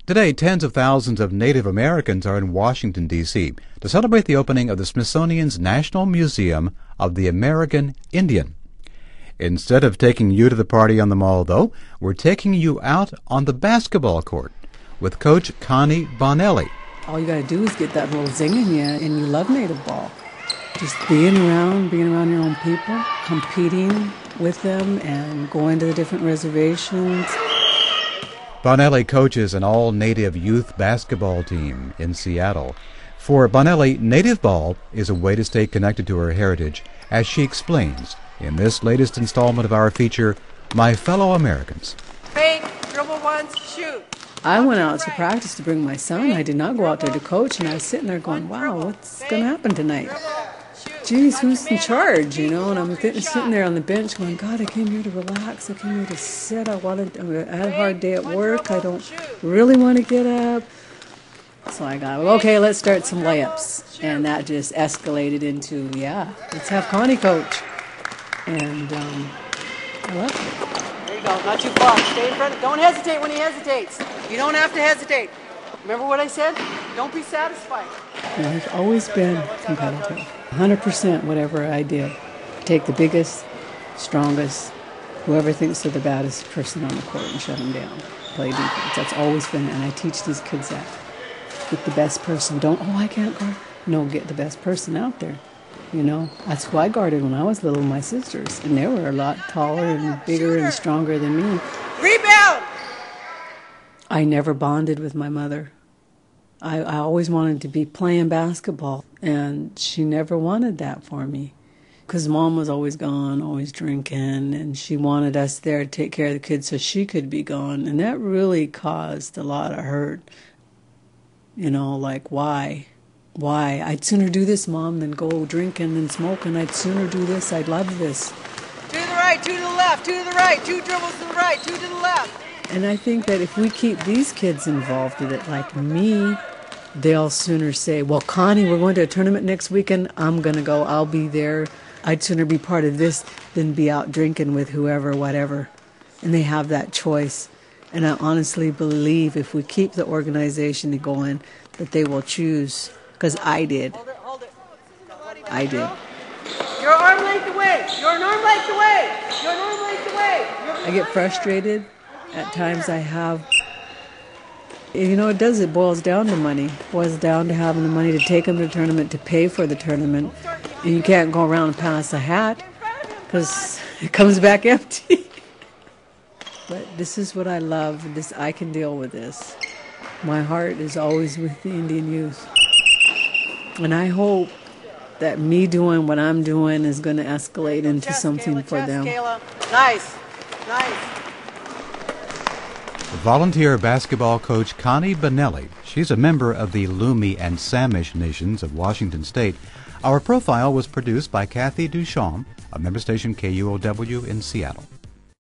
Today, tens of thousands of Native Americans are in Washington, D.C. to celebrate the opening of the Smithsonian's National Museum of the American Indian. Instead of taking you to the party on the mall, though, we're taking you out on the basketball court with Coach Connie Bonelli. All you got to do is get that little zing in you, and you love Native ball. Just being around your own people, competing with them, and going to the different reservations. Bonelli coaches an all-Native youth basketball team in Seattle. For Bonelli, Native ball is a way to stay connected to her heritage, as she explains in this latest installment of our feature, My Fellow Americans. Fake, dribble once, shoot. I went out to practice to bring my son. I did not go out there to coach, and I was sitting there going, wow, what's going to happen tonight? Geez, who's in charge, you know? And I'm sitting there on the bench going, God, I came here to relax. I came here to sit. I had a hard day at work. I don't really want to get up. So I got, okay, let's start some layups. And that just escalated into, let's have Connie coach. And I loved it. There you go, not too far. Stay in front. Don't hesitate when he hesitates. You don't have to hesitate. Remember what I said? Don't be satisfied. I've always been competitive. 100% whatever I did. Take the biggest, strongest, whoever thinks they're the baddest person on the court and shut them down. Play defense. That's always been, and I teach these kids that. Get the best person. Don't, I can't guard. No, get the best person out there. You know, that's who I guarded when I was little, my sisters. And they were a lot taller and bigger and stronger than me. Rebound! I never bonded with my mother. I always wanted to be playing basketball, and she never wanted that for me. Because Mom was always gone, always drinking, and she wanted us there to take care of the kids so she could be gone. And that really caused a lot of hurt. You know, like, why? Why? I'd sooner do this, Mom, than go drinking and smoking. I'd sooner do this. I'd love this. Two to the right, two to the left, two to the right, two dribbles to the right, two to the left. And I think that if we keep these kids involved in it, like me, they'll sooner say, well, Connie, we're going to a tournament next weekend. I'm going to go. I'll be there. I'd sooner be part of this than be out drinking with whoever, whatever. And they have that choice. And I honestly believe if we keep the organization going, that they will choose. Because I did. Hold it. I did. Your arm length away. Your arm length away. Your arm length away. I get frustrated. At times I have, you know, it boils down to money. It boils down to having the money to take them to the tournament, to pay for the tournament. And you can't go around and pass a hat because it comes back empty. But this is what I love. I can deal with this. My heart is always with the Indian youth. And I hope that me doing what I'm doing is going to escalate into something for them. Nice. Volunteer basketball coach Connie Bonelli. She's a member of the Lumi and Samish nations of Washington State. Our profile was produced by Kathy Duchamp, a member station KUOW in Seattle.